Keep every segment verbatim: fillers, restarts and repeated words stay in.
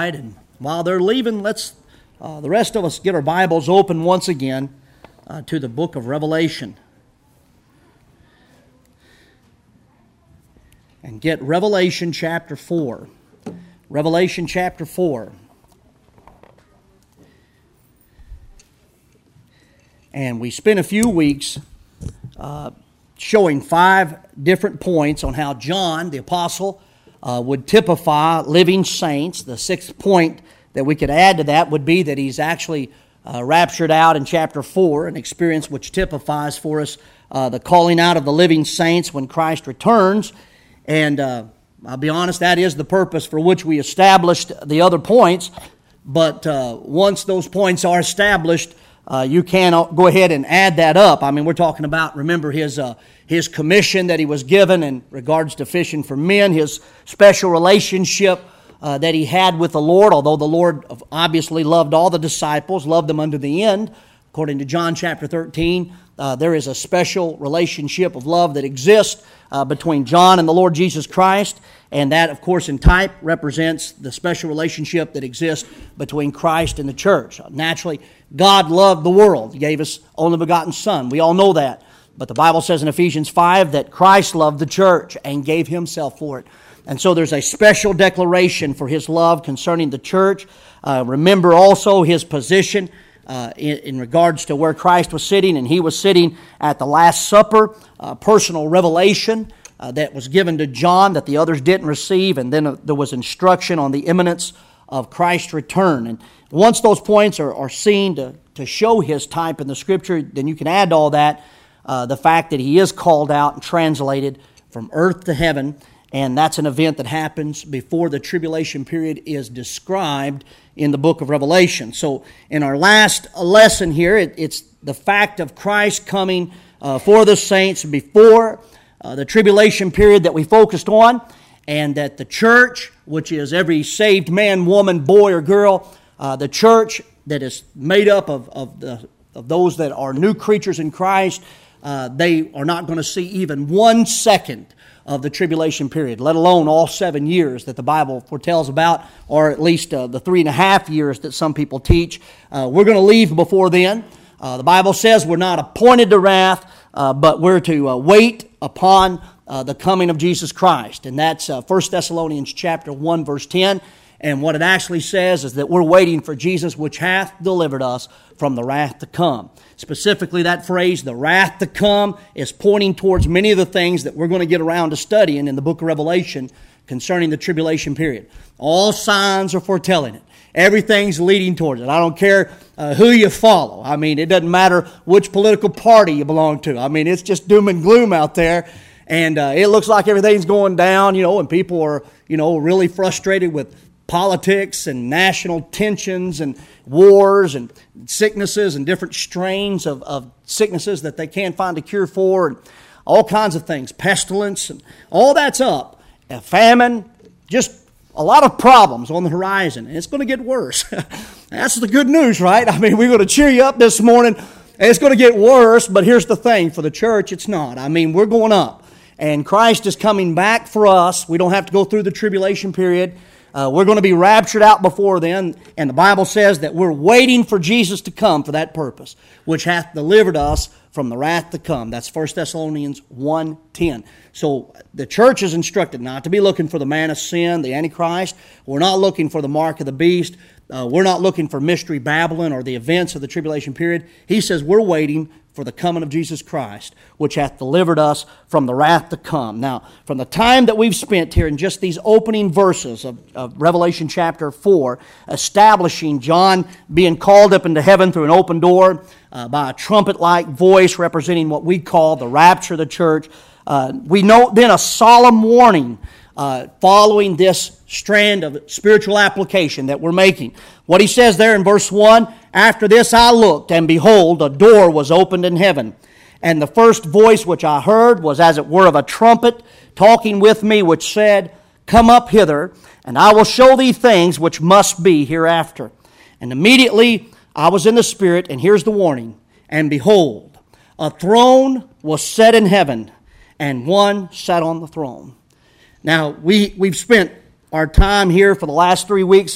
right, and while they're leaving, let's uh, the rest of us get our Bibles open once again uh, to the book of Revelation. And get Revelation chapter four. Revelation chapter four. And we spent a few weeks uh, showing five different points on how John, the apostle, uh, would typify living saints. The sixth point that we could add to that would be that he's actually uh, raptured out in chapter four, an experience which typifies for us uh, the calling out of the living saints when Christ returns. And uh, I'll be honest, that is the purpose for which we established the other points. But uh, once those points are established, Uh, you can go ahead and add that up. I mean, we're talking about, remember, his uh, his commission that he was given in regards to fishing for men, his special relationship uh, that he had with the Lord, although the Lord obviously loved all the disciples, loved them unto the end. According to John chapter thirteen, uh, there is a special relationship of love that exists uh, between John and the Lord Jesus Christ. And that, of course, in type represents the special relationship that exists between Christ and the church. Naturally, God loved the world. He gave His only begotten Son. We all know that. But the Bible says in Ephesians five that Christ loved the church and gave Himself for it. And so there's a special declaration for His love concerning the church. Uh, remember also His position uh, in, in regards to where Christ was sitting, and He was sitting at the Last Supper, uh, personal revelation Uh, that was given to John that the others didn't receive, and then uh, there was instruction on the imminence of Christ's return. And once those points are, are seen to, to show His type in the Scripture, then you can add to all that uh, the fact that He is called out and translated from earth to heaven, and that's an event that happens before the tribulation period is described in the book of Revelation. So in our last lesson here, it, it's the fact of Christ coming uh, for the saints before Uh, the tribulation period that we focused on, and that the church, which is every saved man, woman, boy, or girl, uh, the church that is made up of, of, the, of those that are new creatures in Christ, uh, they are not going to see even one second of the tribulation period, let alone all seven years that the Bible foretells about, or at least uh, the three and a half years that some people teach. Uh, we're going to leave before then. Uh, the Bible says we're not appointed to wrath, uh, but we're to uh, wait upon uh, the coming of Jesus Christ. And that's uh, First Thessalonians chapter one, verse ten. And what it actually says is that we're waiting for Jesus, which hath delivered us from the wrath to come. Specifically, that phrase, the wrath to come, is pointing towards many of the things that we're going to get around to studying in the book of Revelation concerning the tribulation period. All signs are foretelling it. Everything's leading towards it. I don't care uh, who you follow. I mean, it doesn't matter which political party you belong to. I mean, it's just doom and gloom out there. And uh, it looks like everything's going down, you know, and people are, you know, really frustrated with politics and national tensions and wars and sicknesses and different strains of, of sicknesses that they can't find a cure for, and all kinds of things, pestilence, and all that's up. A famine, just a lot of problems on the horizon, and it's going to get worse. That's the good news, right? I mean, we're going to cheer you up this morning, and it's going to get worse, but here's the thing. For the church, it's not. I mean, we're going up, and Christ is coming back for us. We don't have to go through the tribulation period. Uh, we're going to be raptured out before then, and the Bible says that we're waiting for Jesus to come for that purpose, which hath delivered us from the wrath to come. That's First Thessalonians one ten. So the church is instructed not to be looking for the man of sin, the Antichrist. We're not looking for the mark of the beast. Uh, we're not looking for Mystery Babylon or the events of the tribulation period. He says we're waiting for the coming of Jesus Christ, which hath delivered us from the wrath to come. Now, from the time that we've spent here in just these opening verses of, of Revelation chapter four, establishing John being called up into heaven through an open door uh, by a trumpet-like voice representing what we call the rapture of the church, uh, we note then a solemn warning uh, following this strand of spiritual application that we're making. What he says there in verse one, "After this I looked, and behold, a door was opened in heaven. And the first voice which I heard was as it were of a trumpet, talking with me, which said, Come up hither, and I will show thee things which must be hereafter. And immediately I was in the Spirit," and here's the warning, "and behold, a throne was set in heaven, and one sat on the throne." Now, we, we've spent our time here for the last three weeks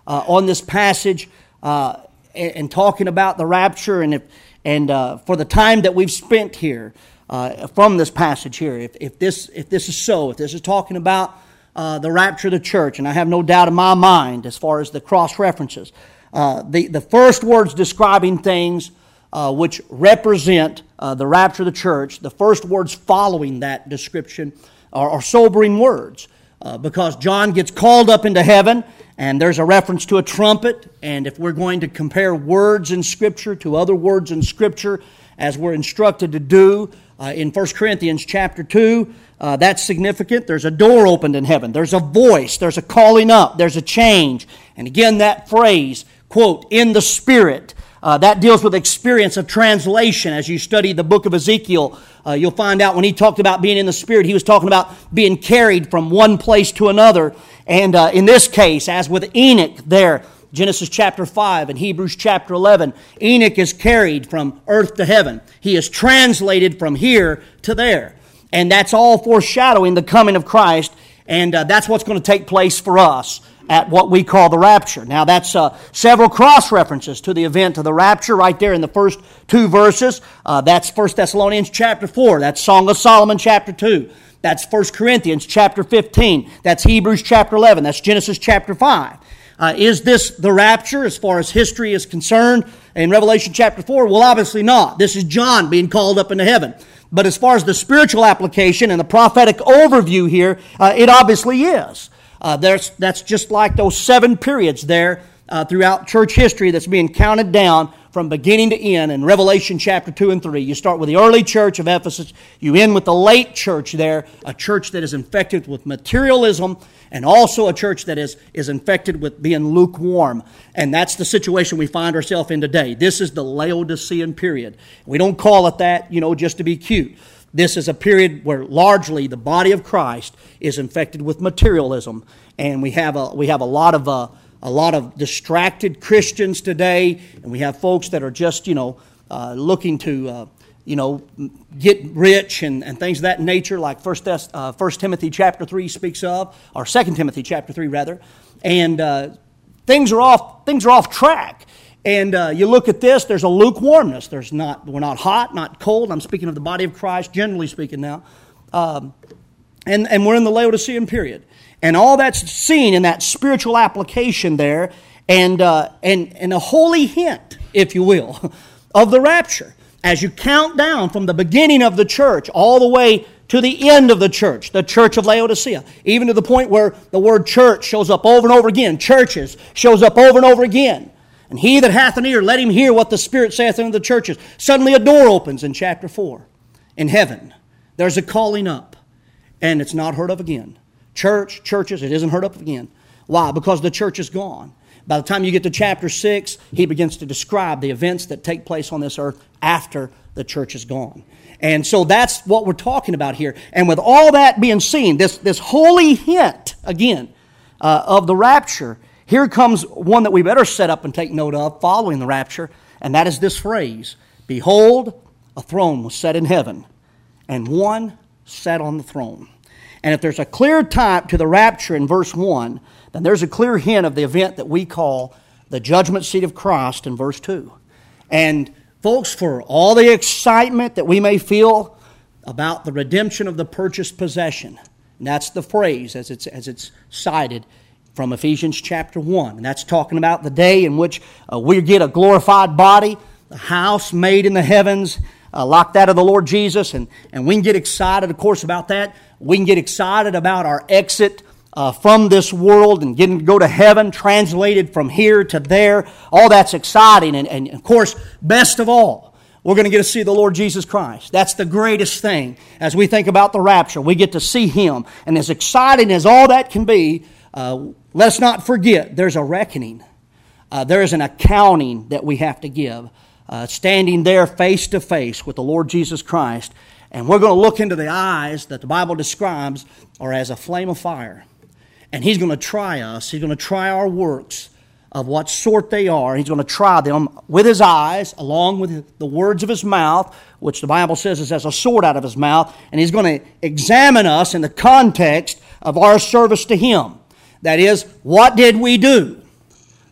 uh, on this passage uh, and, and talking about the rapture, and if, and uh, for the time that we've spent here uh, from this passage here, if, if this if this is so, if this is talking about uh, the rapture of the church, and I have no doubt in my mind as far as the cross references, uh, the the first words describing things uh, which represent uh, the rapture of the church, the first words following that description are, are sobering words, uh, because John gets called up into heaven. And there's a reference to a trumpet, and if we're going to compare words in Scripture to other words in Scripture, as we're instructed to do uh, in First Corinthians chapter two, uh, that's significant. There's a door opened in heaven. There's a voice. There's a calling up. There's a change. And again, that phrase, quote, in the Spirit, uh, that deals with experience of translation. As you study the book of Ezekiel, uh, you'll find out when he talked about being in the Spirit, he was talking about being carried from one place to another. And uh, in this case, as with Enoch there, Genesis chapter five and Hebrews chapter eleven, Enoch is carried from earth to heaven. He is translated from here to there. And that's all foreshadowing the coming of Christ. And uh, that's what's going to take place for us at what we call the rapture. Now that's uh, several cross-references to the event of the rapture right there in the first two verses. Uh, that's First Thessalonians chapter four. That's Song of Solomon chapter two. That's First Corinthians chapter fifteen. That's Hebrews chapter eleven. That's Genesis chapter five. Uh, is this the rapture as far as history is concerned in Revelation chapter four? Well, obviously not. This is John being called up into heaven. But as far as the spiritual application and the prophetic overview here, uh, it obviously is. Uh, there's, that's just like those seven periods there uh, throughout church history that's being counted down from beginning to end in Revelation chapter two and three. You start with the early church of Ephesus. You end with the late church there, a church that is infected with materialism, and also a church that is, is infected with being lukewarm. And that's the situation we find ourselves in today. This is the Laodicean period. We don't call it that, you know, just to be cute. This is a period where largely the body of Christ is infected with materialism. And we have a, we have a lot of... Uh, A lot of distracted Christians today, and we have folks that are just, you know, uh, looking to, uh, you know, get rich and, and things of that nature, like First, uh, First Timothy chapter three speaks of, or Second Timothy chapter three rather, and uh, things are off things are off track. And uh, you look at this, there's a lukewarmness. There's not we're not hot, not cold. I'm speaking of the body of Christ, generally speaking now, um, and and we're in the Laodicean period. And all that's seen in that spiritual application there, and uh, and and a holy hint, if you will, of the rapture. As you count down from the beginning of the church all the way to the end of the church, the church of Laodicea, even to the point where the word church shows up over and over again, churches shows up over and over again. And he that hath an ear, let him hear what the Spirit saith unto the churches. Suddenly a door opens in chapter four. In heaven, there's a calling up, and it's not heard of again. Church, churches, it isn't heard up again. Why? Because the church is gone. By the time you get to chapter six, he begins to describe the events that take place on this earth after the church is gone. And so that's what we're talking about here. And with all that being seen, this, this holy hint, again, uh, of the rapture, here comes one that we better set up and take note of following the rapture, and that is this phrase, behold, a throne was set in heaven, and one sat on the throne. And if there's a clear type to the rapture in verse one, then there's a clear hint of the event that we call the judgment seat of Christ in verse two. And folks, for all the excitement that we may feel about the redemption of the purchased possession, and that's the phrase as it's, as it's cited from Ephesians chapter one. And that's talking about the day in which uh, we get a glorified body, the house made in the heavens, uh, like that of the Lord Jesus. And, and we can get excited, of course, about that. We can get excited about our exit uh, from this world and getting to go to heaven, translated from here to there. All that's exciting. And, and of course, best of all, we're going to get to see the Lord Jesus Christ. That's the greatest thing as we think about the rapture. We get to see Him. And as exciting as all that can be, uh, let's not forget there's a reckoning. Uh, there is an accounting that we have to give. Uh, standing there face to face with the Lord Jesus Christ. And we're going to look into the eyes that the Bible describes are as a flame of fire. And He's going to try us. He's going to try our works of what sort they are. He's going to try them with His eyes, along with the words of His mouth, which the Bible says is as a sword out of His mouth. And He's going to examine us in the context of our service to Him. That is, what did we do?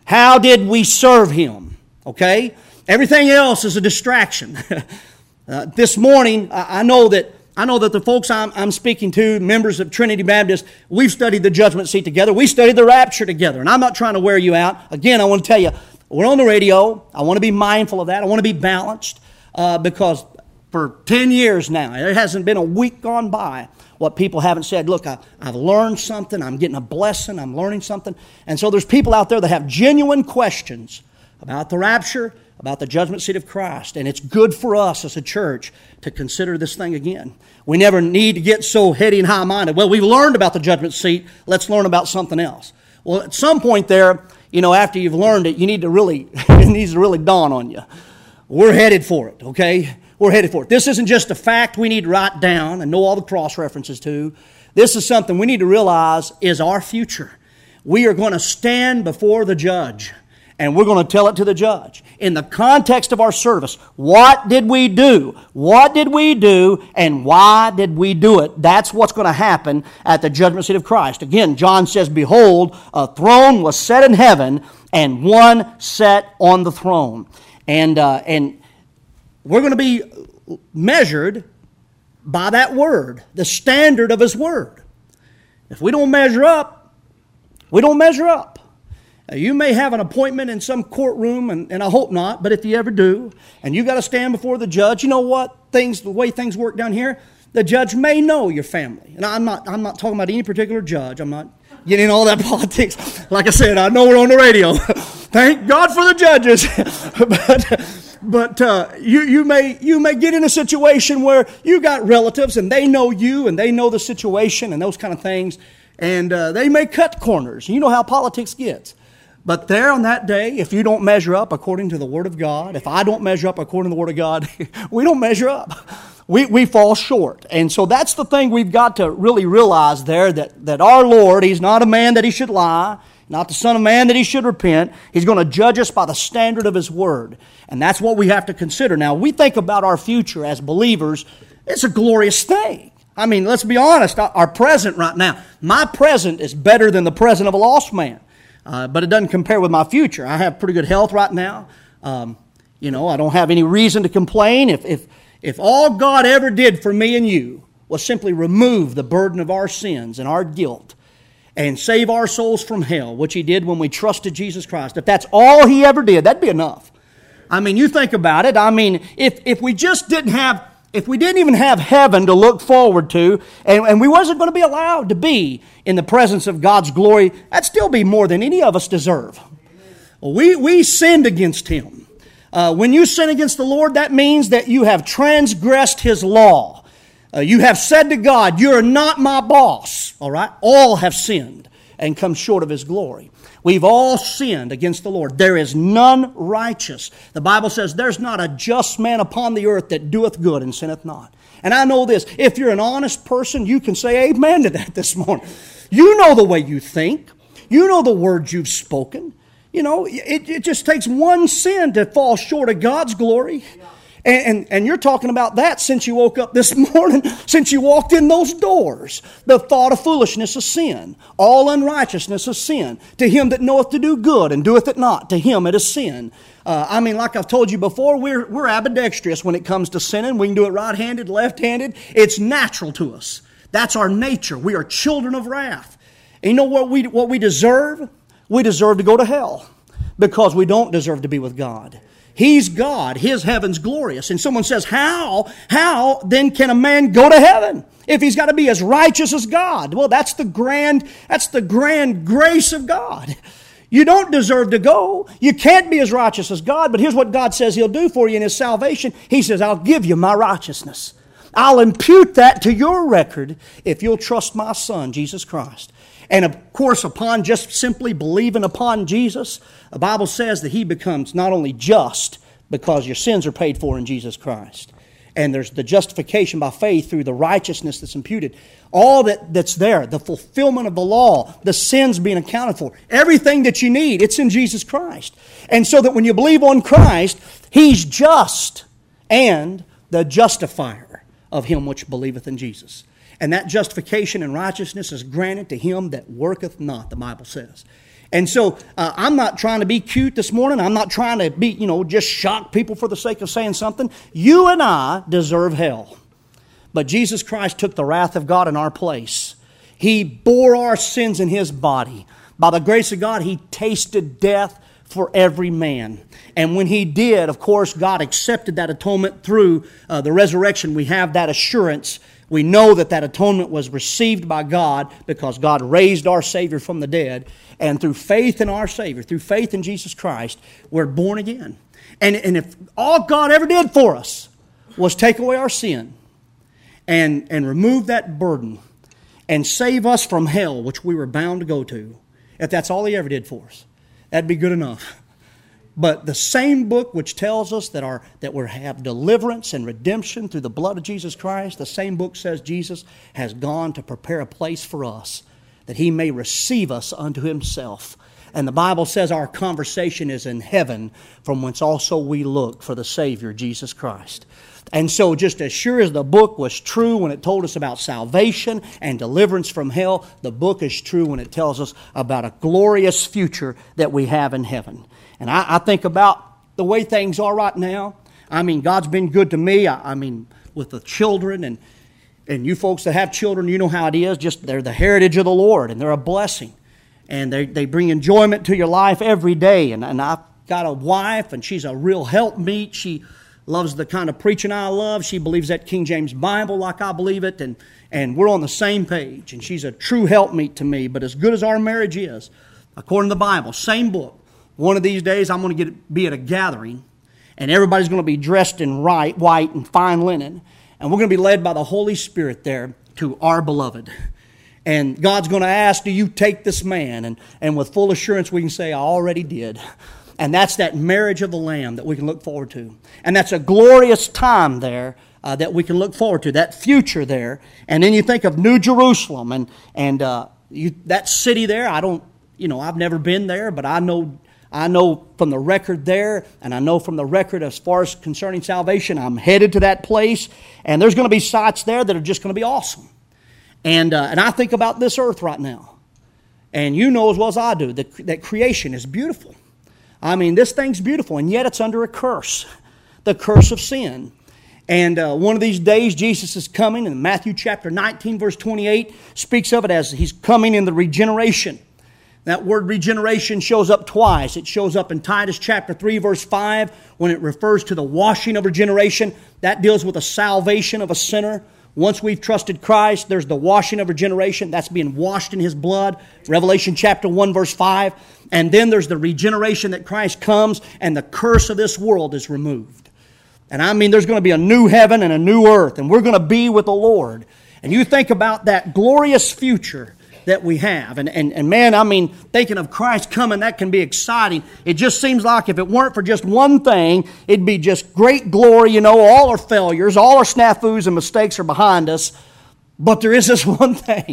How did we serve Him? Okay? Everything else is a distraction. uh, this morning, I, I know that I know that the folks I'm, I'm speaking to, members of Trinity Baptist, we've studied the judgment seat together. We studied the rapture together. And I'm not trying to wear you out. Again, I want to tell you, we're on the radio. I want to be mindful of that. I want to be balanced uh, because for ten years now, there hasn't been a week gone by what people haven't said. Look, I, I've learned something. I'm getting a blessing. I'm learning something. And so there's people out there that have genuine questions about the rapture, about the judgment seat of Christ. And it's good for us as a church to consider this thing again. We never need to get so heady and high-minded. Well, we've learned about the judgment seat. Let's learn about something else. Well, at some point there, you know, after you've learned it, you need to really, it needs to really dawn on you. We're headed for it, okay? We're headed for it. This isn't just a fact we need to write down and know all the cross references to. This is something we need to realize is our future. We are going to stand before the judge, and we're going to tell it to the judge. In the context of our service, what did we do? What did we do, and why did we do it? That's what's going to happen at the judgment seat of Christ. Again, John says, "Behold, a throne was set in heaven, and one sat on the throne." And uh, and we're going to be measured by that word, the standard of His word. If we don't measure up, we don't measure up. Now, you may have an appointment in some courtroom, and, and I hope not, but if you ever do, and you got to stand before the judge, you know what? Things, the way things work down here, the judge may know your family. And I'm not, I'm not talking about any particular judge. I'm not getting into all that politics. Like I said, I know we're on the radio. Thank God for the judges. but but uh, you, you, may, you may get in a situation where you got relatives, and they know you, and they know the situation, and those kind of things. And uh, they may cut corners. You know how politics gets. But there on that day, if you don't measure up according to the Word of God, if I don't measure up according to the Word of God, we don't measure up. We, we fall short. And so that's the thing we've got to really realize there, that, that our Lord, He's not a man that He should lie, not the Son of Man that He should repent. He's going to judge us by the standard of His Word. And that's what we have to consider. Now, we think about our future as believers, it's a glorious thing. I mean, let's be honest, our present right now, my present is better than the present of a lost man. Uh, but it doesn't compare with my future. I have pretty good health right now. Um, you know, I don't have any reason to complain. If, if, if all God ever did for me and you was simply remove the burden of our sins and our guilt and save our souls from hell, which He did when we trusted Jesus Christ, if that's all He ever did, that'd be enough. I mean, you think about it. I mean, if, if we just didn't have... If we didn't even have heaven to look forward to, and, and we wasn't going to be allowed to be in the presence of God's glory, that'd still be more than any of us deserve. We, we sinned against Him. Uh, when you sin against the Lord, that means that you have transgressed His law. Uh, you have said to God, "You're not my boss." All right? All have sinned and come short of His glory. We've all sinned against the Lord. There is none righteous. The Bible says there's not a just man upon the earth that doeth good and sinneth not. And I know this. If you're an honest person, you can say amen to that this morning. You know the way you think. You know the words you've spoken. You know, it, it just takes one sin to fall short of God's glory. And, and, and you're talking about that since you woke up this morning, since you walked in those doors. The thought of foolishness is sin. All unrighteousness is sin. To him that knoweth to do good and doeth it not, to him it is sin. Uh, I mean, like I've told you before, we're, we're ambidextrous when it comes to sinning. We can do it right-handed, left-handed. It's natural to us. That's our nature. We are children of wrath. And you know what we, what we deserve? We deserve to go to hell because we don't deserve to be with God. He's God. His heaven's glorious. And someone says, how, how then can a man go to heaven if he's got to be as righteous as God? Well, that's the grand, that's the grand grace of God. You don't deserve to go. You can't be as righteous as God, but here's what God says He'll do for you in His salvation. He says, I'll give you my righteousness. I'll impute that to your record if you'll trust my Son, Jesus Christ. And of course, upon just simply believing upon Jesus, the Bible says that He becomes not only just because your sins are paid for in Jesus Christ, and there's the justification by faith through the righteousness that's imputed. All that, that's there, the fulfillment of the law, the sins being accounted for, everything that you need, it's in Jesus Christ. And so that when you believe on Christ, He's just and the justifier of him which believeth in Jesus. And that justification and righteousness is granted to him that worketh not, the Bible says. And so uh, I'm not trying to be cute this morning. I'm not trying to be, you know, just shock people for the sake of saying something. You and I deserve hell. But Jesus Christ took the wrath of God in our place. He bore our sins in His body. By the grace of God, He tasted death for every man. And when He did, of course, God accepted that atonement through uh, the resurrection. We have that assurance. We know that that atonement was received by God because God raised our Savior from the dead. And through faith in our Savior, through faith in Jesus Christ, we're born again. And, and if all God ever did for us was take away our sin and, and remove that burden and save us from hell, which we were bound to go to, if that's all He ever did for us, that'd be good enough. But the same book which tells us that our that we have deliverance and redemption through the blood of Jesus Christ, the same book says Jesus has gone to prepare a place for us, that He may receive us unto Himself. And the Bible says our conversation is in heaven, from whence also we look for the Savior, Jesus Christ. And so just as sure as the book was true when it told us about salvation and deliverance from hell, the book is true when it tells us about a glorious future that we have in heaven. And I, I think about the way things are right now. I mean, God's been good to me. I, I mean, with the children and and you folks that have children, you know how it is. Just they're the heritage of the Lord, and they're a blessing. And they, they bring enjoyment to your life every day. And, and I've got a wife, and she's a real helpmeet. She loves the kind of preaching I love. She believes that King James Bible like I believe it. And, and we're on the same page. And she's a true helpmeet to me. But as good as our marriage is, according to the Bible, same book, one of these days I'm going to get be at a gathering, and everybody's going to be dressed in right, white and fine linen. And we're going to be led by the Holy Spirit there to our beloved. And God's going to ask, do you take this man? And, and with full assurance we can say, I already did. And that's that marriage of the Lamb that we can look forward to. And that's a glorious time there uh, that we can look forward to, that future there. And then you think of New Jerusalem and, and uh, you, that city there. I don't, you know, I've never been there, but I know I know from the record there, and I know from the record as far as concerning salvation, I'm headed to that place. And there's going to be sights there that are just going to be awesome. And uh, and I think about this earth right now. And you know as well as I do that, that creation is beautiful. I mean, this thing's beautiful, and yet it's under a curse. The curse of sin. And uh, one of these days Jesus is coming, and Matthew chapter nineteen verse twenty-eight speaks of it as He's coming in the regeneration. That word regeneration shows up twice. It shows up in Titus chapter three verse five when it refers to the washing of regeneration. That deals with the salvation of a sinner. Once we've trusted Christ, there's the washing of regeneration. That's being washed in His blood. Revelation chapter one verse five. And then there's the regeneration that Christ comes and the curse of this world is removed. And I mean, there's going to be a new heaven and a new earth, and we're going to be with the Lord. And you think about that glorious future that we have. And, and, and man, I mean, thinking of Christ coming, that can be exciting. It just seems like if it weren't for just one thing, it'd be just great glory. You know, all our failures, all our snafus and mistakes are behind us. But there is this one thing,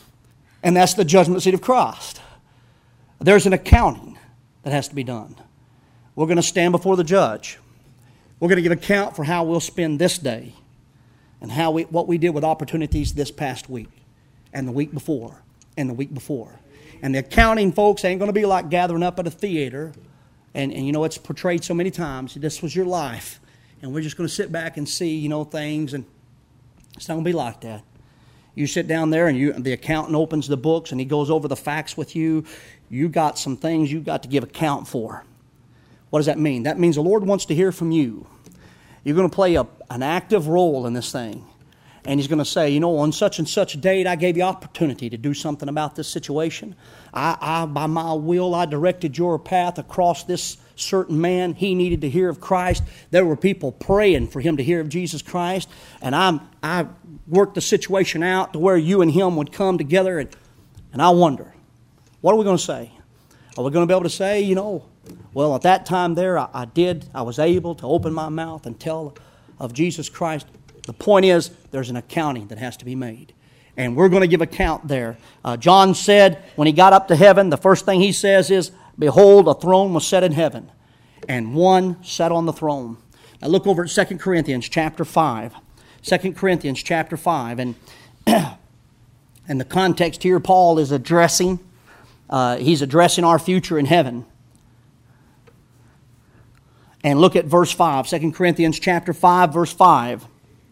and that's the judgment seat of Christ. There's an accounting that has to be done. We're going to stand before the judge. We're going to give account for how we'll spend this day and how we, what we did with opportunities this past week and the week before. And the week before. And the accounting, folks, ain't going to be like gathering up at a theater. And, and you know, it's portrayed so many times. This was your life. And we're just going to sit back and see, you know, things. And it's not going to be like that. You sit down there and you, the accountant opens the books and he goes over the facts with you. You got some things you got to give account for. What does that mean? That means the Lord wants to hear from you. You're going to play a, an active role in this thing. And He's going to say, you know, on such and such date, I gave you opportunity to do something about this situation. I, I, by my will, I directed your path across this certain man. He needed to hear of Christ. There were people praying for him to hear of Jesus Christ. And I, I worked the situation out to where you and him would come together. And, and I wonder, what are we going to say? Are we going to be able to say, you know, well, at that time there, I, I did, I was able to open my mouth and tell of Jesus Christ? The point is, there's an accounting that has to be made. And we're going to give account there. Uh, John said when he got up to heaven, the first thing he says is, behold, a throne was set in heaven, and one sat on the throne. Now look over at Second Corinthians chapter five. Second Corinthians chapter five. And, and the context here, Paul is addressing Uh, he's addressing our future in heaven. And look at verse five, Second Corinthians chapter five, verse five.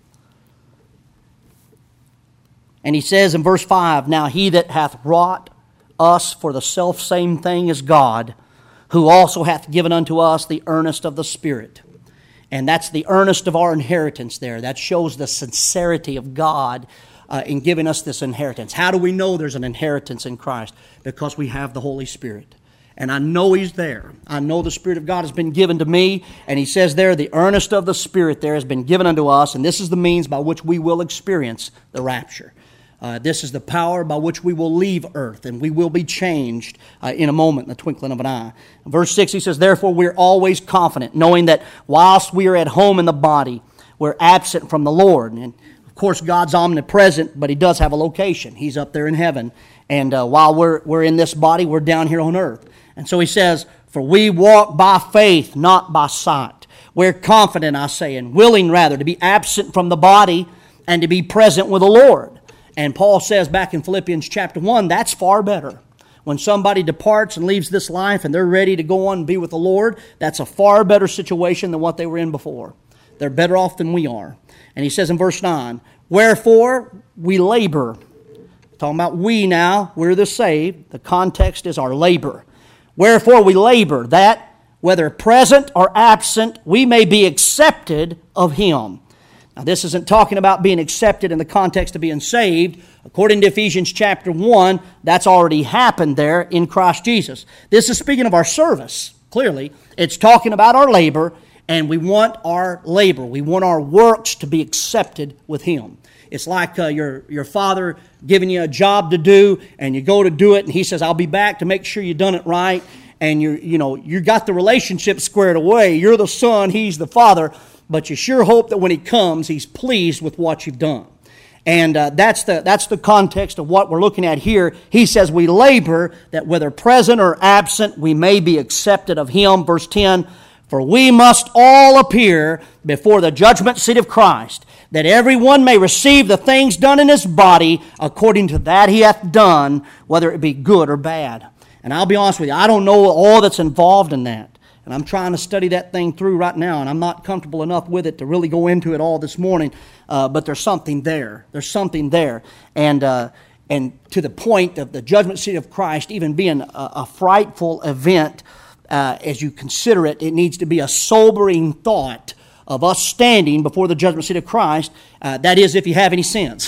And he says in verse five, "Now he that hath wrought us for the selfsame thing is God, who also hath given unto us the earnest of the Spirit." And that's the earnest of our inheritance there. That shows the sincerity of God uh, in giving us this inheritance. How do we know there's an inheritance in Christ? Because we have the Holy Spirit. And I know He's there. I know the Spirit of God has been given to me. And He says there, the earnest of the Spirit there has been given unto us. And this is the means by which we will experience the rapture. Uh, this is the power by which we will leave earth, and we will be changed uh, in a moment, in the twinkling of an eye. Verse six, he says, "Therefore we're always confident, knowing that whilst we are at home in the body, we're absent from the Lord." And of course, God's omnipresent, but He does have a location. He's up there in heaven. And uh, while we're, we're in this body, we're down here on earth. And so he says, "For we walk by faith, not by sight." We're confident, I say, and willing rather to be absent from the body and to be present with the Lord. And Paul says back in Philippians chapter one, that's far better. When somebody departs and leaves this life and they're ready to go on and be with the Lord, that's a far better situation than what they were in before. They're better off than we are. And he says in verse nine, "Wherefore we labor." Talking about we now, we're the saved. The context is our labor. "Wherefore we labor, that whether present or absent, we may be accepted of Him." Now, this isn't talking about being accepted in the context of being saved. According to Ephesians chapter one, that's already happened there in Christ Jesus. This is speaking of our service, clearly. It's talking about our labor, and we want our labor. We want our works to be accepted with Him. It's like uh, your, your father giving you a job to do, and you go to do it, and he says, "I'll be back to make sure you've done it right." And you you know, you got the relationship squared away. You're the son, he's the father. But you sure hope that when He comes, He's pleased with what you've done. And uh, that's the that's the context of what we're looking at here. He says we labor that whether present or absent, we may be accepted of Him. Verse ten, "For we must all appear before the judgment seat of Christ, that every one may receive the things done in his body according to that he hath done, whether it be good or bad." And I'll be honest with you, I don't know all that's involved in that. And I'm trying to study that thing through right now, and I'm not comfortable enough with it to really go into it all this morning. Uh, but there's something there. There's something there. And uh, and to the point of the judgment seat of Christ even being a, a frightful event, uh, as you consider it, it needs to be a sobering thought of us standing before the judgment seat of Christ. Uh, that is, if you have any sense.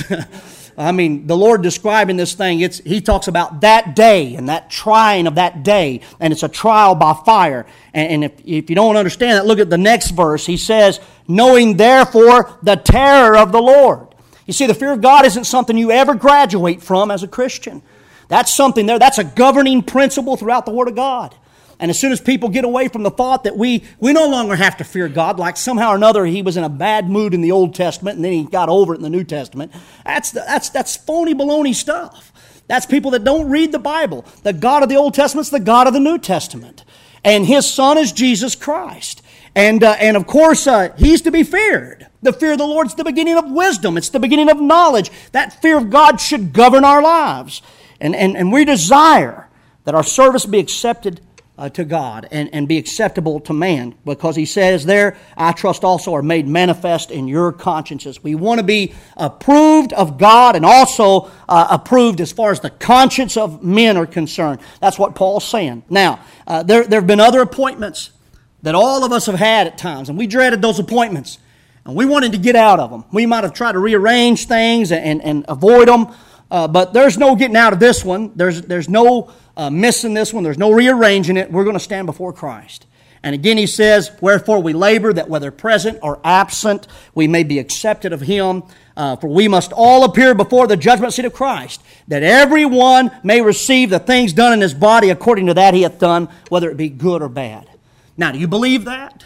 I mean, the Lord describing this thing, it's, He talks about that day and that trying of that day, and it's a trial by fire. And, and if, if you don't understand that, look at the next verse. He says, "Knowing therefore the terror of the Lord." You see, the fear of God isn't something you ever graduate from as a Christian. That's something there, that's a governing principle throughout the Word of God. And as soon as people get away from the thought that we, we no longer have to fear God, like somehow or another He was in a bad mood in the Old Testament and then He got over it in the New Testament, that's, that's, that's phony baloney stuff. That's people that don't read the Bible. The God of the Old Testament is the God of the New Testament. And His Son is Jesus Christ. And, uh, and of course, uh, He's to be feared. The fear of the Lord is the beginning of wisdom. It's the beginning of knowledge. That fear of God should govern our lives. And, and, and we desire that our service be accepted Uh, to God and, and be acceptable to man, because He says there, "I trust also are made manifest in your consciences." We want to be approved of God and also uh, approved as far as the conscience of men are concerned. That's what Paul's saying. Now, uh, there, there have been other appointments that all of us have had at times, and we dreaded those appointments, and we wanted to get out of them. We might have tried to rearrange things and, and, and avoid them, uh, but there's no getting out of this one. There's, there's no Uh, missing this one. There's no rearranging it. We're going to stand before Christ. And again He says, "Wherefore we labor, that whether present or absent, we may be accepted of Him. Uh, for we must all appear before the judgment seat of Christ, that every one may receive the things done in his body according to that he hath done, whether it be good or bad." Now, do you believe that?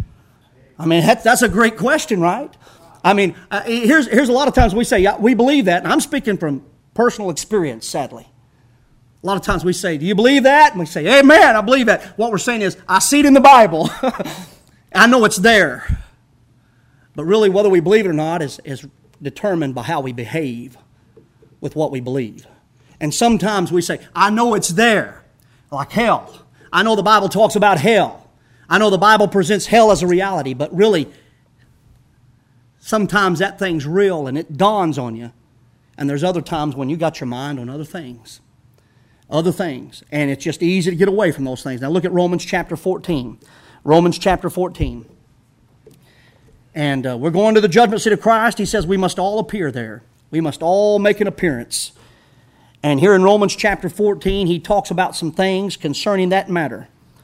I mean, that's, that's a great question, right? I mean, uh, here's, here's a lot of times we say, yeah, we believe that. And I'm speaking from personal experience, sadly. A lot of times we say, "Do you believe that?" And we say, "Amen, I believe that." What we're saying is, I see it in the Bible. I know it's there. But really, whether we believe it or not is, is determined by how we behave with what we believe. And sometimes we say, I know it's there, like hell. I know the Bible talks about hell. I know the Bible presents hell as a reality, but really, sometimes that thing's real and it dawns on you. And there's other times when you got your mind on other things. Other things. And it's just easy to get away from those things. Now look at Romans chapter fourteen. Romans chapter fourteen. And uh, we're going to the judgment seat of Christ. He says we must all appear there. We must all make an appearance. And here in Romans chapter fourteen, he talks about some things concerning that matter.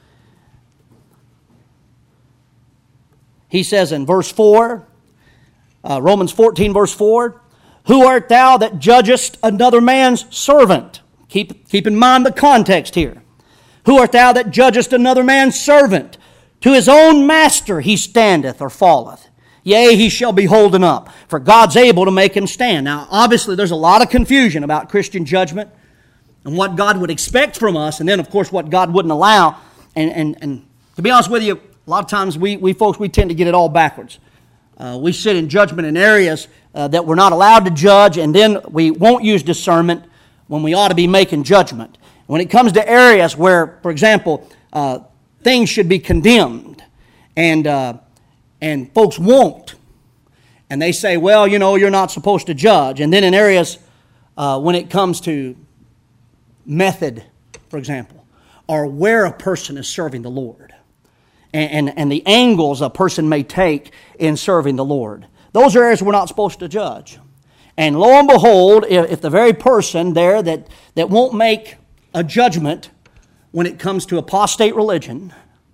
He says in verse four, uh, Romans fourteen verse four, who art thou that judgest another man's servant? Keep, keep in mind the context here. Who art thou that judgest another man's servant? To his own master he standeth or falleth. Yea, he shall be holden up, for God's able to make him stand. Now, obviously, there's a lot of confusion about Christian judgment and what God would expect from us, and then, of course, what God wouldn't allow. And, and, and to be honest with you, a lot of times we, we folks, we tend to get it all backwards. Uh, we sit in judgment in areas uh, that we're not allowed to judge, and then we won't use discernment when we ought to be making judgment. When it comes to areas where, for example, uh, things should be condemned, and uh, and folks won't, and they say, well, you know, you're not supposed to judge. And then in areas uh, when it comes to method, for example, or where a person is serving the Lord, and, and, and the angles a person may take in serving the Lord, those are areas we're not supposed to judge. And lo and behold, if, if the very person there that, that won't make a judgment when it comes to apostate religion,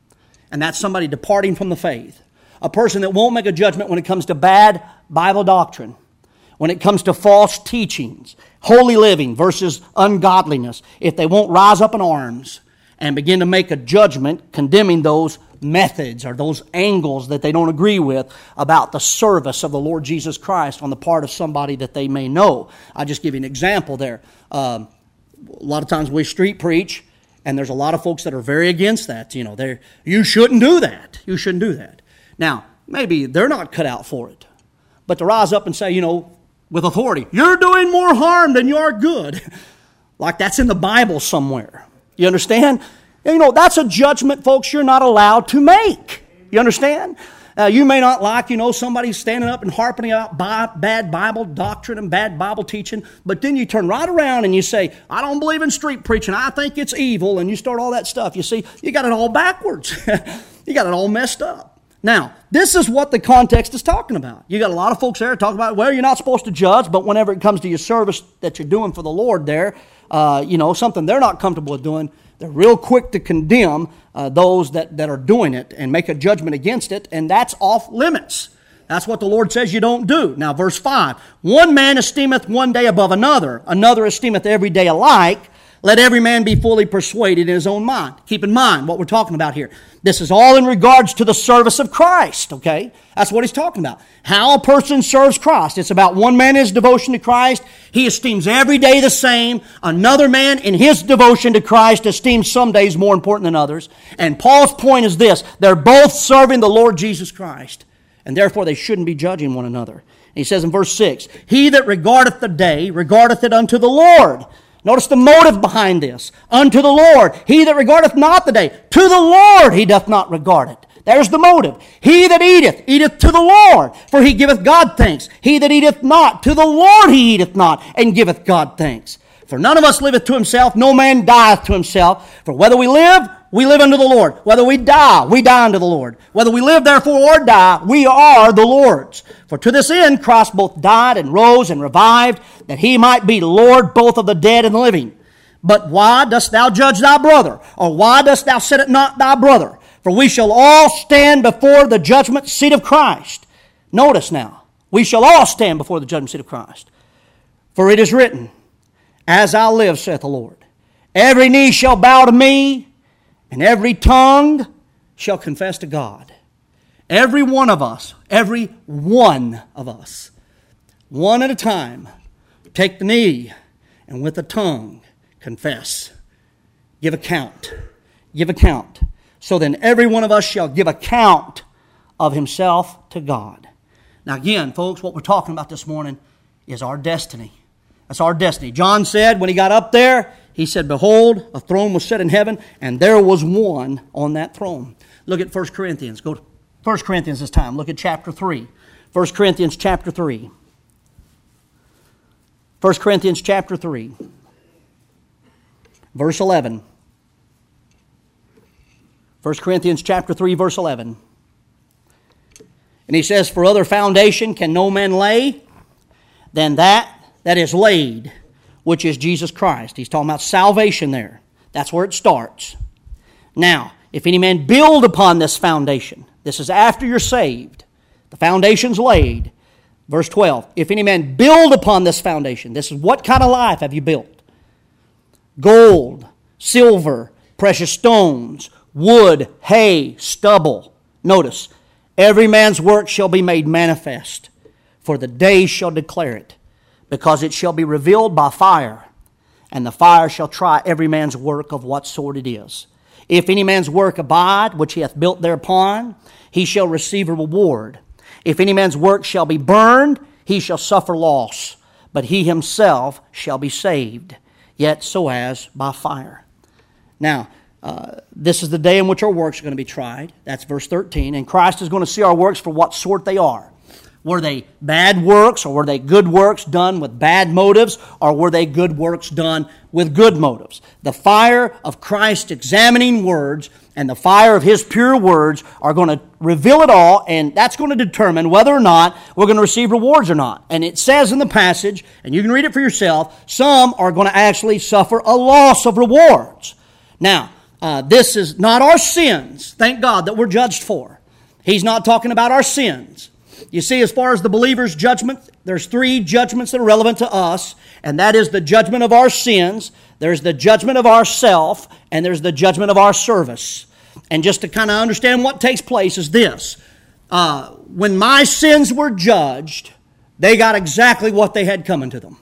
and that's somebody departing from the faith, a person that won't make a judgment when it comes to bad Bible doctrine, when it comes to false teachings, holy living versus ungodliness, if they won't rise up in arms and begin to make a judgment condemning those methods or those angles that they don't agree with about the service of the Lord Jesus Christ on the part of somebody that they may know. I'll just give you an example there. Um, a lot of times we street preach, and there's a lot of folks that are very against that. You know, they're, you shouldn't do that. You shouldn't do that. Now, maybe they're not cut out for it. But to rise up and say, you know, with authority, you're doing more harm than you're good. Like that's in the Bible somewhere. You understand? You know, that's a judgment, folks, you're not allowed to make. You understand? Uh, you may not like, you know, somebody standing up and harping about bi- bad Bible doctrine and bad Bible teaching, but then you turn right around and you say, I don't believe in street preaching, I think it's evil, and you start all that stuff. You see, you got it all backwards. You got it all messed up. Now, this is what the context is talking about. You got a lot of folks there talking about, well, you're not supposed to judge, but whenever it comes to your service that you're doing for the Lord there, uh, you know, something they're not comfortable with doing, they're real quick to condemn uh, those that, that are doing it and make a judgment against it, and that's off limits. That's what the Lord says you don't do. Now, verse five, one man esteemeth one day above another, another esteemeth every day alike. Let every man be fully persuaded in his own mind. Keep in mind what we're talking about here. This is all in regards to the service of Christ, okay? That's what he's talking about. How a person serves Christ. It's about one man in his devotion to Christ. He esteems every day the same. Another man in his devotion to Christ esteems some days more important than others. And Paul's point is this. They're both serving the Lord Jesus Christ. And therefore they shouldn't be judging one another. He says in verse six, he that regardeth the day regardeth it unto the Lord. Notice the motive behind this. Unto the Lord. He that regardeth not the day, to the Lord he doth not regard it. There's the motive. He that eateth, eateth to the Lord, for he giveth God thanks. He that eateth not, to the Lord he eateth not, and giveth God thanks. For none of us liveth to himself, no man dieth to himself. For whether we live, we live unto the Lord. Whether we die, we die unto the Lord. Whether we live, therefore, or die, we are the Lord's. For to this end Christ both died and rose and revived, that he might be Lord both of the dead and the living. But why dost thou judge thy brother? Or why dost thou set it not thy brother? For we shall all stand before the judgment seat of Christ. Notice now, we shall all stand before the judgment seat of Christ. For it is written, as I live, saith the Lord, every knee shall bow to me, and every tongue shall confess to God. Every one of us, every one of us, one at a time, take the knee and with the tongue confess. Give account. Give account. So then every one of us shall give account of himself to God. Now again, folks, what we're talking about this morning is our destiny. That's our destiny. John said when he got up there, he said, behold, a throne was set in heaven, and there was one on that throne. Look at First Corinthians. Go to First Corinthians this time. Look at chapter three. First Corinthians chapter three. First Corinthians chapter three. Verse eleven. First Corinthians chapter three, verse eleven. And he says, for other foundation can no man lay than that that is laid, which is Jesus Christ. He's talking about salvation there. That's where it starts. Now, if any man build upon this foundation, this is after you're saved, the foundation's laid. Verse twelve, if any man build upon this foundation, this is what kind of life have you built? Gold, silver, precious stones, wood, hay, stubble. Notice, every man's work shall be made manifest, for the day shall declare it, because it shall be revealed by fire, and the fire shall try every man's work of what sort it is. If any man's work abide, which he hath built thereupon, he shall receive a reward. If any man's work shall be burned, he shall suffer loss, but he himself shall be saved, yet so as by fire. Now, uh, this is the day in which our works are going to be tried. That's verse thirteen. And Christ is going to see our works for what sort they are. Were they bad works, or were they good works done with bad motives, or were they good works done with good motives? The fire of Christ's examining words and the fire of His pure words are going to reveal it all, and that's going to determine whether or not we're going to receive rewards or not. And it says in the passage, and you can read it for yourself, some are going to actually suffer a loss of rewards. Now, uh, this is not our sins, thank God, that we're judged for. He's not talking about our sins. You see, as far as the believer's judgment, there's three judgments that are relevant to us, and that is the judgment of our sins, there's the judgment of ourself, and there's the judgment of our service. And just to kind of understand what takes place is this. Uh, when my sins were judged, they got exactly what they had coming to them.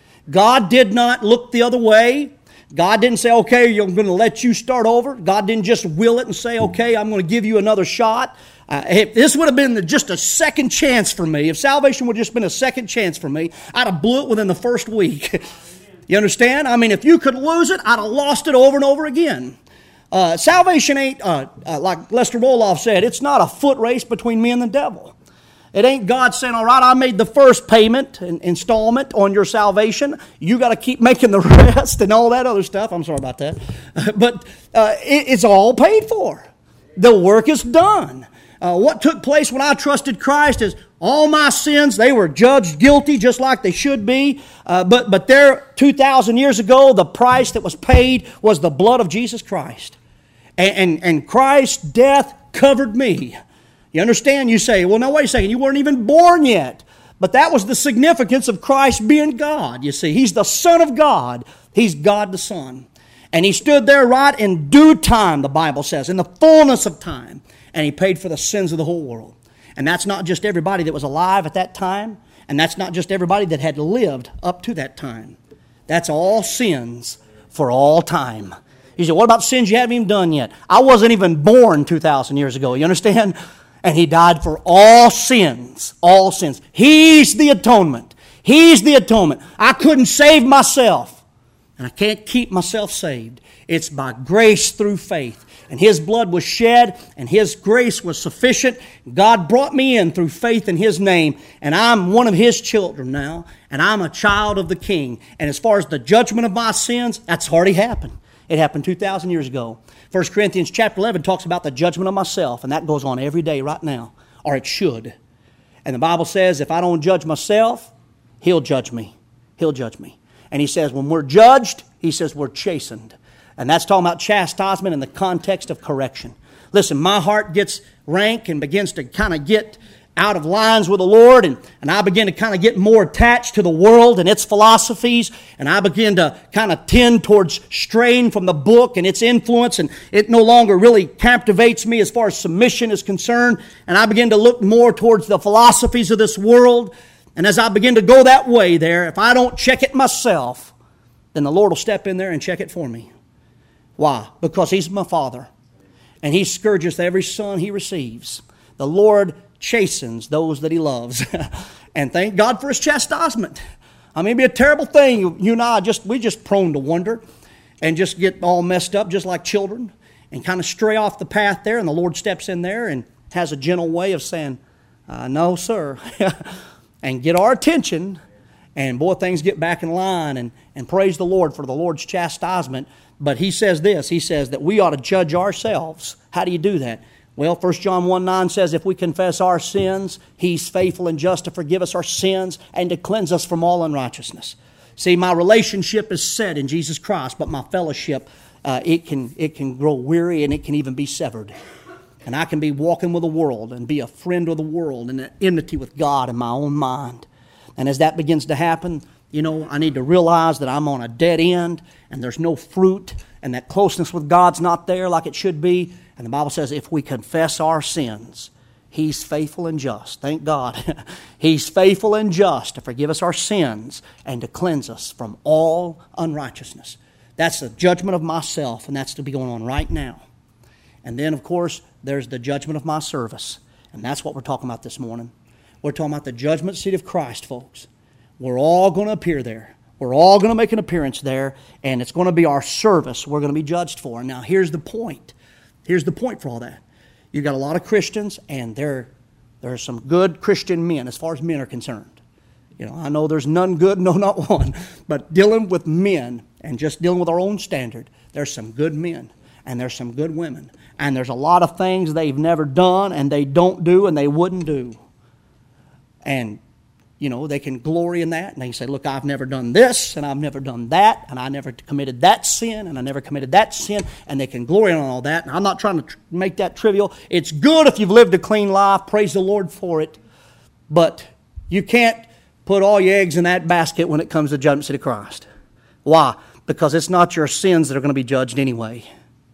God did not look the other way. God didn't say, okay, I'm going to let you start over. God didn't just will it and say, okay, I'm going to give you another shot. Uh, if this would have been the, just a second chance for me, if salvation would have just been a second chance for me, I'd have blew it within the first week. You understand? I mean, if you could lose it, I'd have lost it over and over again. Uh, salvation ain't, uh, uh, like Lester Roloff said, it's not a foot race between me and the devil. It ain't God saying, all right, I made the first payment, an installment on your salvation. You got to keep making the rest and all that other stuff. I'm sorry about that. But uh, it, it's all paid for. The work is done. Uh, what took place when I trusted Christ is all my sins, they were judged guilty just like they should be. Uh, but but there, two thousand years ago, the price that was paid was the blood of Jesus Christ. And, and, and Christ's death covered me. You understand? You say, well, no, wait a second, you weren't even born yet. But that was the significance of Christ being God, you see. He's the Son of God. He's God the Son. And He stood there right in due time, the Bible says, in the fullness of time. And He paid for the sins of the whole world. And that's not just everybody that was alive at that time. And that's not just everybody that had lived up to that time. That's all sins for all time. You say, what about sins you haven't even done yet? I wasn't even born two thousand years ago. You understand? And He died for all sins. All sins. He's the atonement. He's the atonement. I couldn't save myself. And I can't keep myself saved. It's by grace through faith. And His blood was shed, and His grace was sufficient. God brought me in through faith in His name, and I'm one of His children now, and I'm a child of the King. And as far as the judgment of my sins, that's already happened. It happened two thousand years ago. First Corinthians chapter eleven talks about the judgment of myself, and that goes on every day right now, or it should. And the Bible says if I don't judge myself, He'll judge me. He'll judge me. And He says when we're judged, He says we're chastened. And that's talking about chastisement in the context of correction. Listen, my heart gets rank and begins to kind of get out of lines with the Lord, and, and I begin to kind of get more attached to the world and its philosophies, and I begin to kind of tend towards straying from the book and its influence, and it no longer really captivates me as far as submission is concerned, and I begin to look more towards the philosophies of this world. And as I begin to go that way there, if I don't check it myself, then the Lord will step in there and check it for me. Why? Because He's my Father, and He scourges every son He receives. The Lord chastens those that He loves. And thank God for His chastisement. I mean, it'd be a terrible thing. You, you and I, just, we're just prone to wonder and just get all messed up just like children and kind of stray off the path there, and the Lord steps in there and has a gentle way of saying, uh, no, sir, and get our attention, and boy, things get back in line, and, and praise the Lord for the Lord's chastisement. But he says this, he says that we ought to judge ourselves. How do you do that? Well, First John one nine says, if we confess our sins, He's faithful and just to forgive us our sins and to cleanse us from all unrighteousness. See, my relationship is set in Jesus Christ, but my fellowship, uh, it can it can grow weary and it can even be severed. And I can be walking with the world and be a friend of the world and at enmity with God in my own mind. And as that begins to happen, you know, I need to realize that I'm on a dead end and there's no fruit and that closeness with God's not there like it should be. And the Bible says if we confess our sins, He's faithful and just. Thank God. He's faithful and just to forgive us our sins and to cleanse us from all unrighteousness. That's the judgment of myself, and that's to be going on right now. And then, of course, there's the judgment of my service. And that's what we're talking about this morning. We're talking about the judgment seat of Christ, folks. We're all going to appear there. We're all going to make an appearance there, and it's going to be our service we're going to be judged for. Now, here's the point. Here's the point for all that. You've got a lot of Christians, and there, there are some good Christian men as far as men are concerned. You know, I know there's none good, no, not one. But dealing with men and just dealing with our own standard, there's some good men, and there's some good women. And there's a lot of things they've never done, and they don't do, and they wouldn't do. And you know, they can glory in that, and they can say, look, I've never done this, and I've never done that, and I never committed that sin, and I never committed that sin, and they can glory on all that. And I'm not trying to tr- make that trivial. It's good if you've lived a clean life. Praise the Lord for it. But you can't put all your eggs in that basket when it comes to judgment seat of Christ. Why? Because it's not your sins that are going to be judged anyway.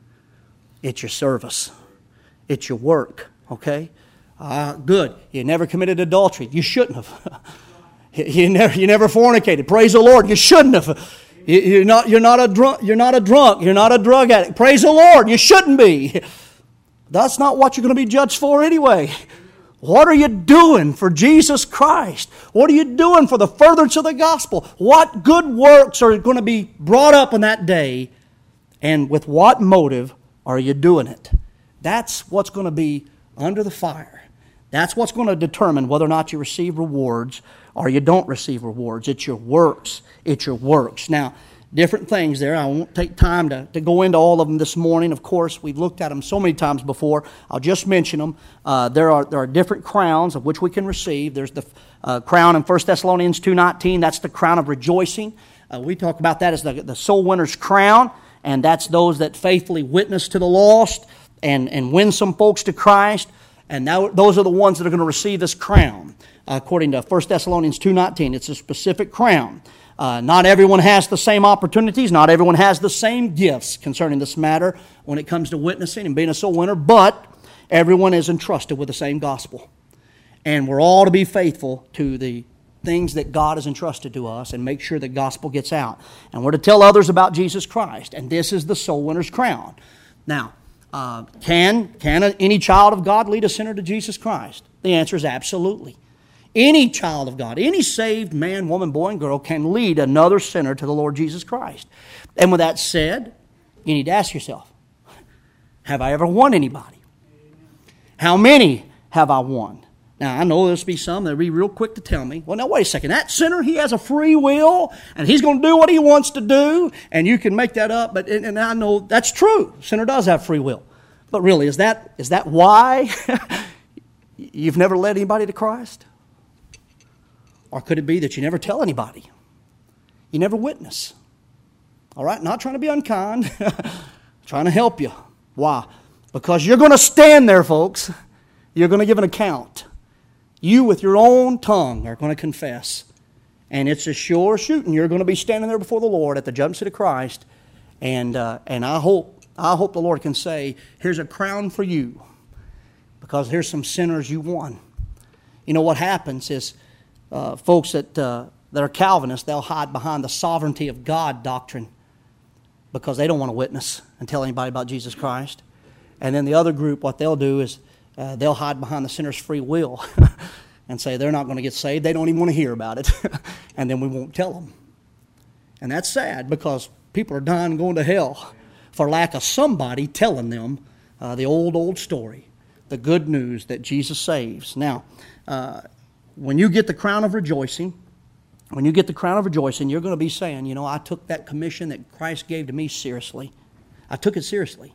It's your service. It's your work, okay? Uh, good. You never committed adultery. You shouldn't have. you never, you never fornicated. Praise the Lord. You shouldn't have. You, you're not. You're not a drunk. You're not a drunk. You're not a drug addict. Praise the Lord. You shouldn't be. That's not what you're going to be judged for anyway. What are you doing for Jesus Christ? What are you doing for the furtherance of the gospel? What good works are going to be brought up on that day, and with what motive are you doing it? That's what's going to be under the fire. That's what's going to determine whether or not you receive rewards or you don't receive rewards. It's your works. It's your works. Now, different things there. I won't take time to, to go into all of them this morning. Of course, we've looked at them so many times before. I'll just mention them. Uh, there are there are different crowns of which we can receive. There's the uh, crown in First Thessalonians two nineteen. That's the crown of rejoicing. Uh, we talk about that as the, the soul winner's crown, and that's those that faithfully witness to the lost and, and win some folks to Christ. And now those are the ones that are going to receive this crown. Uh, according to First Thessalonians two nineteen, it's a specific crown. Uh, not everyone has the same opportunities. Not everyone has the same gifts concerning this matter when it comes to witnessing and being a soul winner. But everyone is entrusted with the same gospel. And we're all to be faithful to the things that God has entrusted to us and make sure the gospel gets out. And we're to tell others about Jesus Christ. And this is the soul winner's crown. Now, Uh, can can a, any child of God lead a sinner to Jesus Christ? The answer is absolutely. Any child of God, any saved man, woman, boy, and girl can lead another sinner to the Lord Jesus Christ. And with that said, you need to ask yourself, have I ever won anybody? How many have I won? Now, I know there'll be some that'll be real quick to tell me, well, now, wait a second, that sinner, he has a free will, and he's going to do what he wants to do, and you can make that up, but and, and I know that's true. The sinner does have free will. But really, is that is that why you've never led anybody to Christ? Or could it be that you never tell anybody? You never witness. All right, not trying to be unkind, trying to help you. Why? Because you're going to stand there, folks. You're going to give an account. You, with your own tongue, are going to confess. And it's a sure shooting. You're going to be standing there before the Lord at the judgment seat of Christ. And uh, and I hope I hope the Lord can say, here's a crown for you. Because here's some sinners you won. You know what happens is uh, folks that, uh, that are Calvinists, they'll hide behind the sovereignty of God doctrine. Because they don't want to witness and tell anybody about Jesus Christ. And then the other group, what they'll do is Uh, they'll hide behind the sinner's free will. and say they're not going to get saved. They don't even want to hear about it. And then we won't tell them. And that's sad because people are dying and going to hell for lack of somebody telling them uh, the old, old story, the good news that Jesus saves. Now, uh, when you get the crown of rejoicing, when you get the crown of rejoicing, you're going to be saying, you know, I took that commission that Christ gave to me seriously. I took it seriously.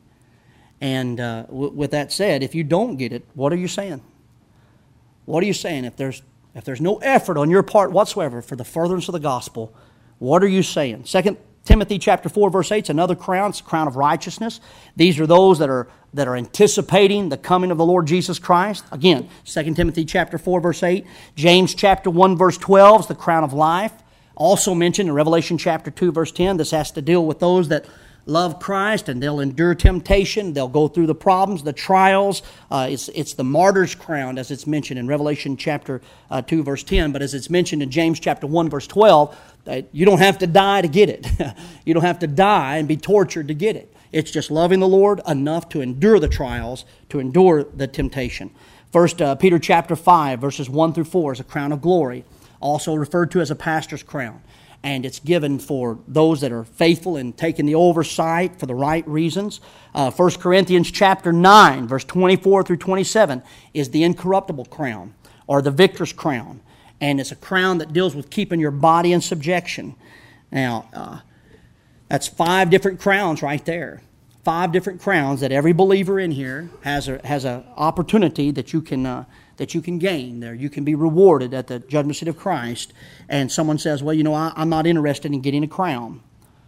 And uh, w- with that said, if you don't get it, what are you saying? What are you saying? If there's if there's no effort on your part whatsoever for the furtherance of the gospel, what are you saying? Second Timothy chapter four, verse eight, it's another crown. It's a crown of righteousness. These are those that are that are anticipating the coming of the Lord Jesus Christ. Again, Second Timothy chapter four, verse eight. James chapter one, verse twelve is the crown of life. Also mentioned in Revelation chapter two, verse ten. This has to deal with those that love Christ and they'll endure temptation. They'll go through the problems, the trials. Uh, it's, it's the martyr's crown as it's mentioned in Revelation chapter uh, two, verse ten. But as it's mentioned in James chapter one, verse twelve, uh, you don't have to die to get it. You don't have to die and be tortured to get it. It's just loving the Lord enough to endure the trials, to endure the temptation. First uh, Peter chapter five, verses one through four is a crown of glory, also referred to as a pastor's crown. And it's given for those that are faithful in taking the oversight for the right reasons. Uh, First Corinthians chapter nine, verse twenty-four through twenty-seven is the incorruptible crown, or the victor's crown. And it's a crown that deals with keeping your body in subjection. Now, uh, that's five different crowns right there. Five different crowns that every believer in here has a has an opportunity that you can uh, that you can gain there. You can be rewarded at the judgment seat of Christ. And someone says, well, you know, I, I'm not interested in getting a crown.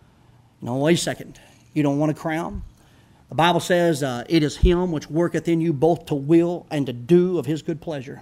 No, wait a second. You don't want a crown? The Bible says, uh, it is Him which worketh in you both to will and to do of His good pleasure.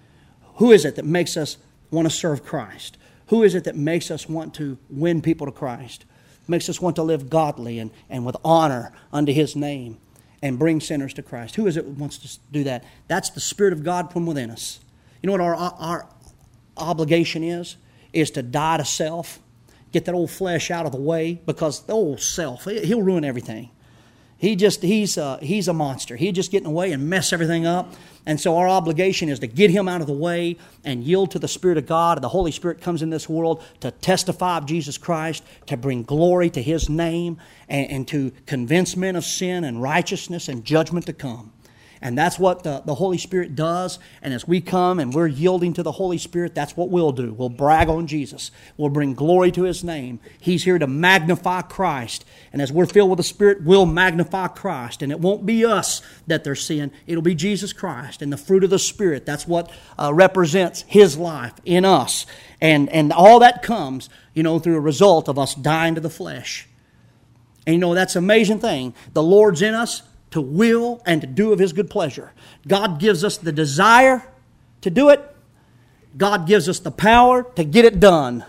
Who is it that makes us want to serve Christ? Who is it that makes us want to win people to Christ? Makes us want to live godly and, and with honor unto His name and bring sinners to Christ? Who is it that wants to do that? That's the Spirit of God from within us. You know what our, our obligation is? Is to die to self. Get that old flesh out of the way, because the old self, he'll ruin everything. He just, he's a, he's a monster. He'll just get in the way and mess everything up. And so our obligation is to get him out of the way and yield to the Spirit of God. The Holy Spirit comes in this world to testify of Jesus Christ, to bring glory to His name, and, and to convince men of sin and righteousness and judgment to come. And that's what the, the Holy Spirit does. And as we come and we're yielding to the Holy Spirit, that's what we'll do. We'll brag on Jesus. We'll bring glory to His name. He's here to magnify Christ. And as we're filled with the Spirit, we'll magnify Christ. And it won't be us that they're seeing. It'll be Jesus Christ. And the fruit of the Spirit, that's what uh, represents His life in us. And, and all that comes, you know, through a result of us dying to the flesh. And you know, that's an amazing thing. The Lord's in us to will and to do of His good pleasure. God gives us the desire to do it. God gives us the power to get it done.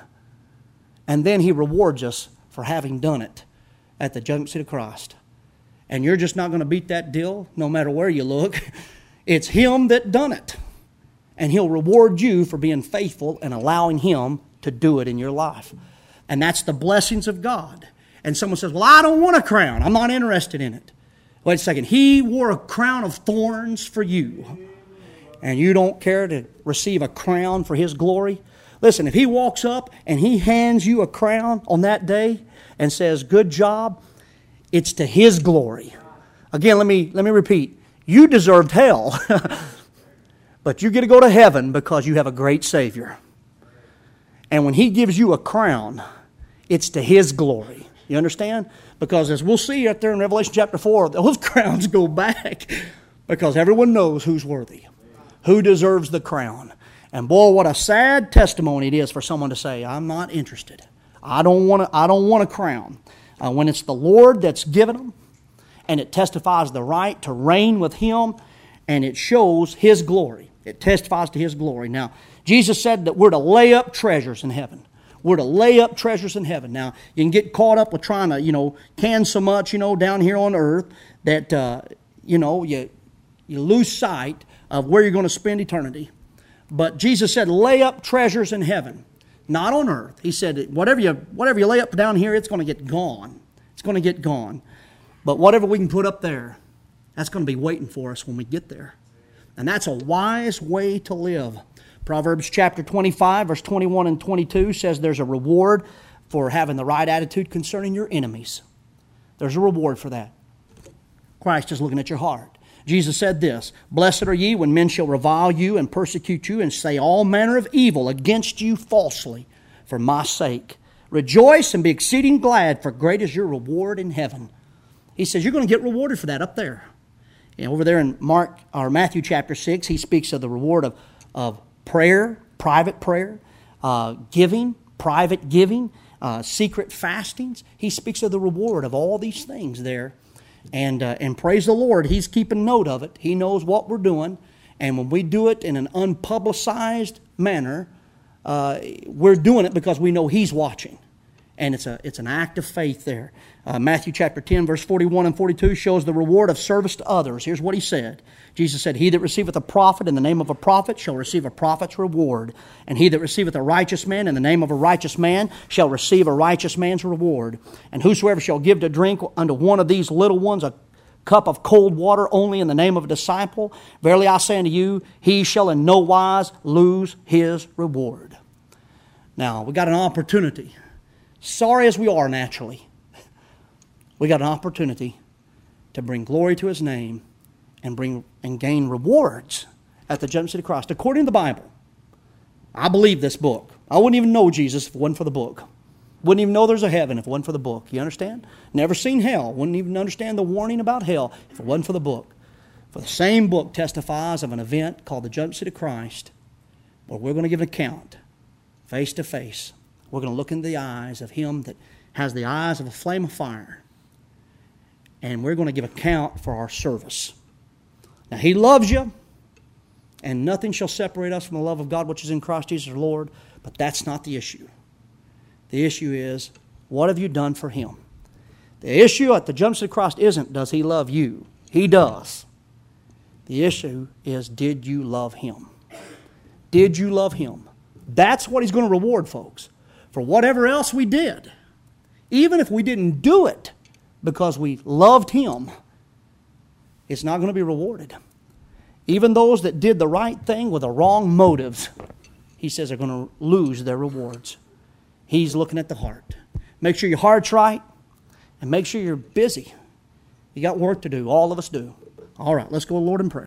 And then He rewards us for having done it at the judgment seat of Christ. And you're just not going to beat that deal no matter where you look. It's Him that done it. And He'll reward you for being faithful and allowing Him to do it in your life. And that's the blessings of God. And someone says, well, I don't want a crown. I'm not interested in it. Wait a second. He wore a crown of thorns for you. And you don't care to receive a crown for His glory? Listen, if He walks up and He hands you a crown on that day and says, good job, it's to His glory. Again, let me, let me repeat. You deserved hell. But you get to go to heaven because you have a great Savior. And when He gives you a crown, it's to His glory. You understand? Because as we'll see up there in Revelation chapter four, those crowns go back because everyone knows who's worthy, who deserves the crown. And boy, what a sad testimony it is for someone to say, I'm not interested. I don't want to, I don't want a crown. Uh, when it's the Lord that's given them, and it testifies the right to reign with Him, and it shows His glory. It testifies to His glory. Now, Jesus said that we're to lay up treasures in heaven. We're to lay up treasures in heaven. Now, you can get caught up with trying to, you know, can so much, you know, down here on earth that, uh, you know, you, you lose sight of where you're going to spend eternity. But Jesus said, lay up treasures in heaven, not on earth. He said, whatever you, whatever you lay up down here, it's going to get gone. It's going to get gone. But whatever we can put up there, that's going to be waiting for us when we get there. And that's a wise way to live. Proverbs chapter twenty-five, verse twenty-one and twenty-two says there's a reward for having the right attitude concerning your enemies. There's a reward for that. Christ is looking at your heart. Jesus said this, "Blessed are ye when men shall revile you and persecute you and say all manner of evil against you falsely for my sake. Rejoice and be exceeding glad, for great is your reward in heaven." He says you're going to get rewarded for that up there. And over there in Mark or Matthew chapter six, he speaks of the reward of, of prayer, private prayer, uh, giving, private giving, uh, secret fastings. He speaks of the reward of all these things there. And, uh, and praise the Lord, He's keeping note of it. He knows what we're doing. And when we do it in an unpublicized manner, uh, we're doing it because we know He's watching. And it's a it's an act of faith there. Uh, Matthew chapter ten, verse forty-one and forty-two shows the reward of service to others. Here's what He said. Jesus said, "He that receiveth a prophet in the name of a prophet shall receive a prophet's reward. And he that receiveth a righteous man in the name of a righteous man shall receive a righteous man's reward. And whosoever shall give to drink unto one of these little ones a cup of cold water only in the name of a disciple, verily I say unto you, he shall in no wise lose his reward." Now, we got an opportunity. Sorry as we are naturally, we got an opportunity to bring glory to His name and bring and gain rewards at the Judgment Seat of Christ. According to the Bible, I believe this book. I wouldn't even know Jesus if it wasn't for the book. Wouldn't even know there's a heaven if it wasn't for the book. You understand? Never seen hell. Wouldn't even understand the warning about hell if it wasn't for the book. For the same book testifies of an event called the Judgment Seat of Christ, where we're going to give an account face to face. We're going to look into the eyes of Him that has the eyes of a flame of fire. And we're going to give account for our service. Now, He loves you, and nothing shall separate us from the love of God which is in Christ Jesus our Lord. But that's not the issue. The issue is, what have you done for Him? The issue at the Judgment Seat of Christ isn't, does He love you? He does. The issue is, did you love Him? Did you love Him? That's what He's going to reward, folks. For whatever else we did, even if we didn't do it because we loved Him, it's not going to be rewarded. Even those that did the right thing with the wrong motives, He says, are going to lose their rewards. He's looking at the heart. Make sure your heart's right, and make sure you're busy. You got work to do. All of us do. All right, let's go to the Lord in prayer.